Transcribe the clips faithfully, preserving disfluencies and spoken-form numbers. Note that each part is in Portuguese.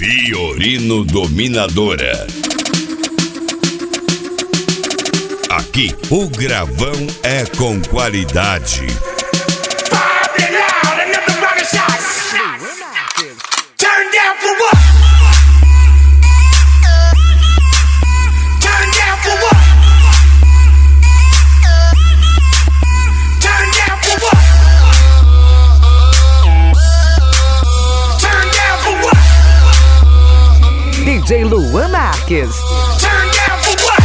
Fiorino Dominadora. Aqui, o gravão é com qualidade. D J Luan Marques. Turn down for what?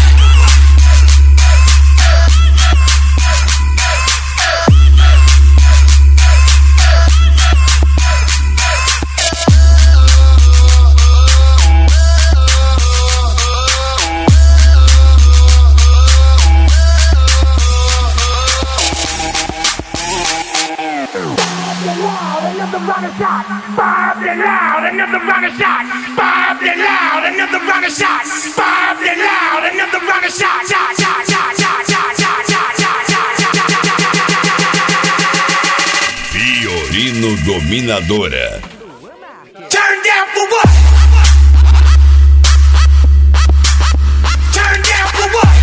Another round of shot. Bob it loud. Another round of shot. Bob it loud. Another round of shot. Bob it loud. Another round of shot. Shot, shot, shot, shot, shot, shot, shot, shot, shot. Fiorino Dominadora. Turn down for what? Turn down for what?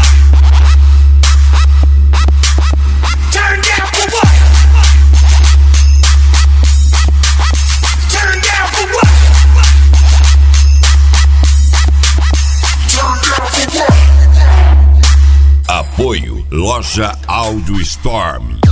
Turn down for what? Turn down for what? Turn down for what? Apoio Loja Audio Storm.